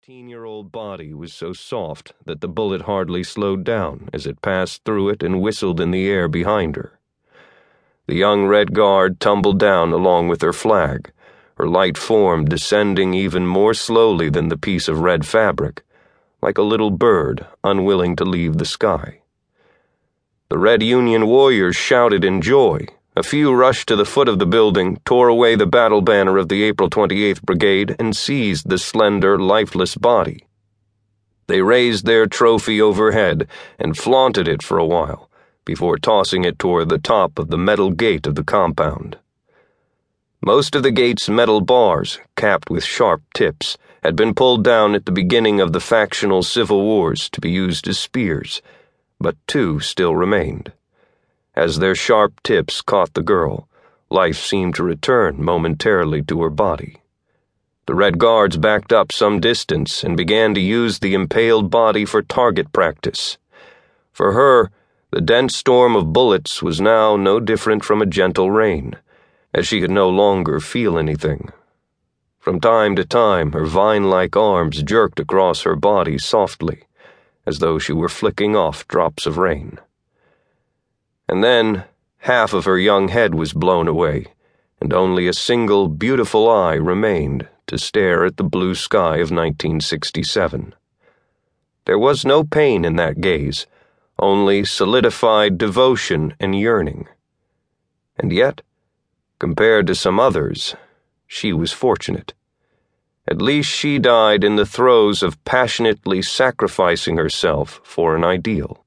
15-year-old body was so soft that the bullet hardly slowed down as it passed through it and whistled in the air behind her. The young Red Guard tumbled down along with her flag, her light form descending even more slowly than the piece of red fabric, like a little bird unwilling to leave the sky. The Red Union warriors shouted in joy. A few rushed to the foot of the building, tore away the battle banner of the April 28th Brigade, and seized the slender, lifeless body. They raised their trophy overhead and flaunted it for a while, before tossing it toward the top of the metal gate of the compound. Most of the gate's metal bars, capped with sharp tips, had been pulled down at the beginning of the factional civil wars to be used as spears, but two still remained. As their sharp tips caught the girl, life seemed to return momentarily to her body. The Red Guards backed up some distance and began to use the impaled body for target practice. For her, the dense storm of bullets was now no different from a gentle rain, as she could no longer feel anything. From time to time, her vine-like arms jerked across her body softly, as though she were flicking off drops of rain. And then, half of her young head was blown away, and only a single beautiful eye remained to stare at the blue sky of 1967. There was no pain in that gaze, only solidified devotion and yearning. And yet, compared to some others, she was fortunate. At least she died in the throes of passionately sacrificing herself for an ideal.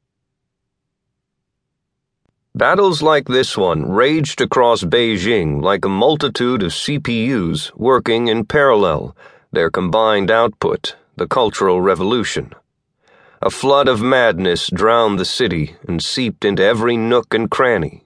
Battles like this one raged across Beijing like a multitude of CPUs working in parallel, their combined output, the Cultural Revolution. A flood of madness drowned the city and seeped into every nook and cranny.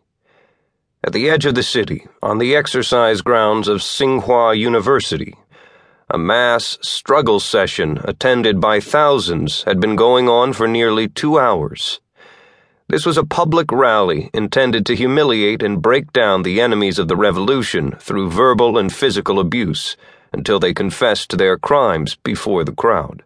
At the edge of the city, on the exercise grounds of Tsinghua University, a mass struggle session attended by thousands had been going on for nearly 2 hours. This was a public rally intended to humiliate and break down the enemies of the revolution through verbal and physical abuse until they confessed their crimes before the crowd.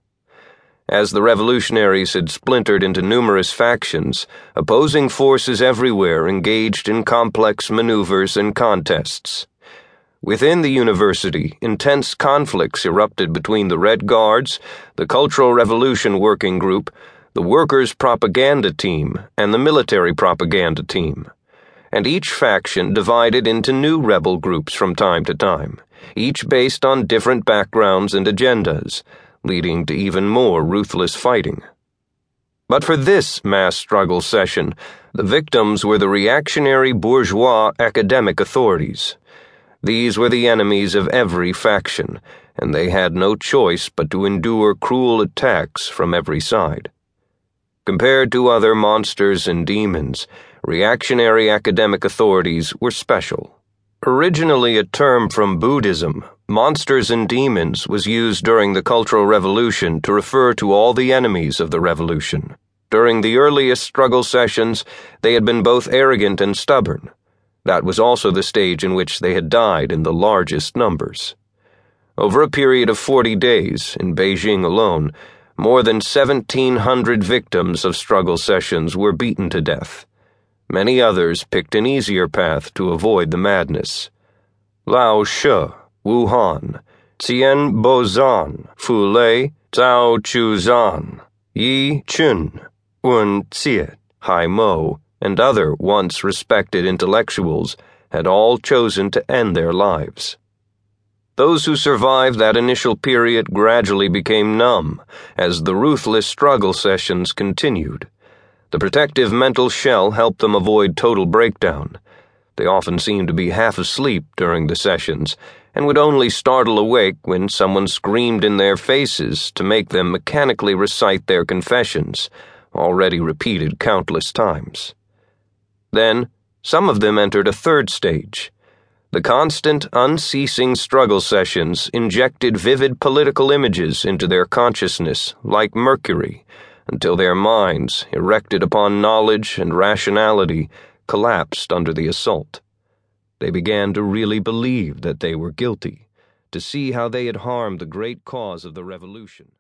As the revolutionaries had splintered into numerous factions, opposing forces everywhere engaged in complex maneuvers and contests. Within the university, intense conflicts erupted between the Red Guards, the Cultural Revolution Working Group, the Workers' Propaganda Team, and the Military Propaganda Team. And each faction divided into new rebel groups from time to time, each based on different backgrounds and agendas, leading to even more ruthless fighting. But for this mass struggle session, the victims were the reactionary bourgeois academic authorities. These were the enemies of every faction, and they had no choice but to endure cruel attacks from every side. Compared to other monsters and demons, reactionary academic authorities were special. Originally a term from Buddhism, monsters and demons was used during the Cultural Revolution to refer to all the enemies of the revolution. During the earliest struggle sessions, they had been both arrogant and stubborn. That was also the stage in which they had died in the largest numbers. Over a period of 40 days, in Beijing alone, more than 1,700 victims of struggle sessions were beaten to death. Many others picked an easier path to avoid the madness. Lao She, Wu Han, Qian Bozan, Fu Lei, Zhao Chuzan, Yi Chun, Wen Jie, Hai Mo, and other once respected intellectuals had all chosen to end their lives. Those who survived that initial period gradually became numb as the ruthless struggle sessions continued. The protective mental shell helped them avoid total breakdown. They often seemed to be half asleep during the sessions and would only startle awake when someone screamed in their faces to make them mechanically recite their confessions, already repeated countless times. Then, some of them entered a third stage. The constant, unceasing struggle sessions injected vivid political images into their consciousness like mercury, until their minds, erected upon knowledge and rationality, collapsed under the assault. They began to really believe that they were guilty, to see how they had harmed the great cause of the revolution.